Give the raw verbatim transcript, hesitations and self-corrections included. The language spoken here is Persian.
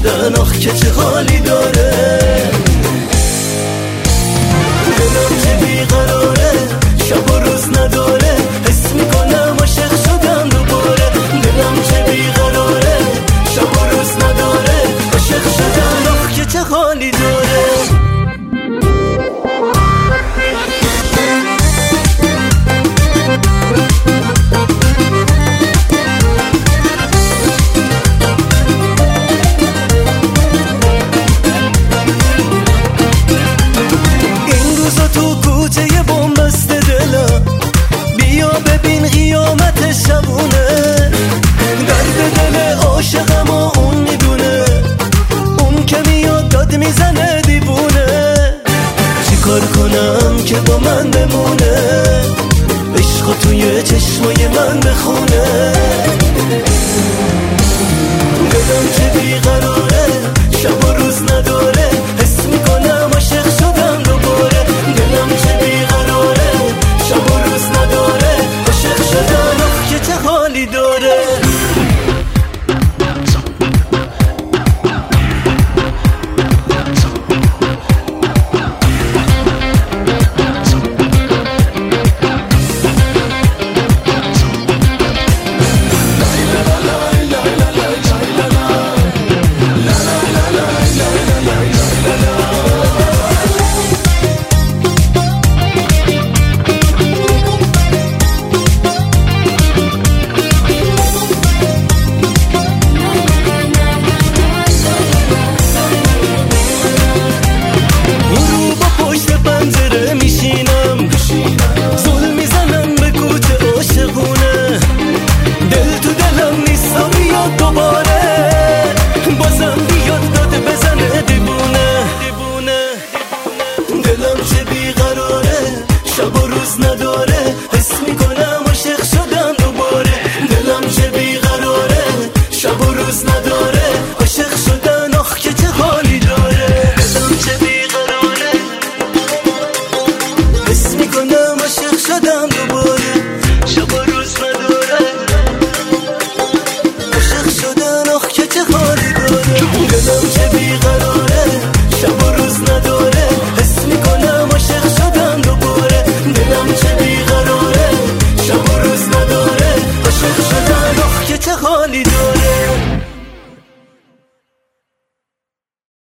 شدن آخ که چه حالی داره. دلم که بیقراره شب و روز نداره، حس میکنم عاشق شدم دوباره. دلم که بیقراره شب و روز نداره، عاشق شدم آخ که چه حالی داره. شبونه درد دل عاشقم و اون میدونه، اون که میاد داد میزنه دیوونه. چی کار کنم که با من بمونه، عشقو توی چشمای من بخونه. دلم که بیقراره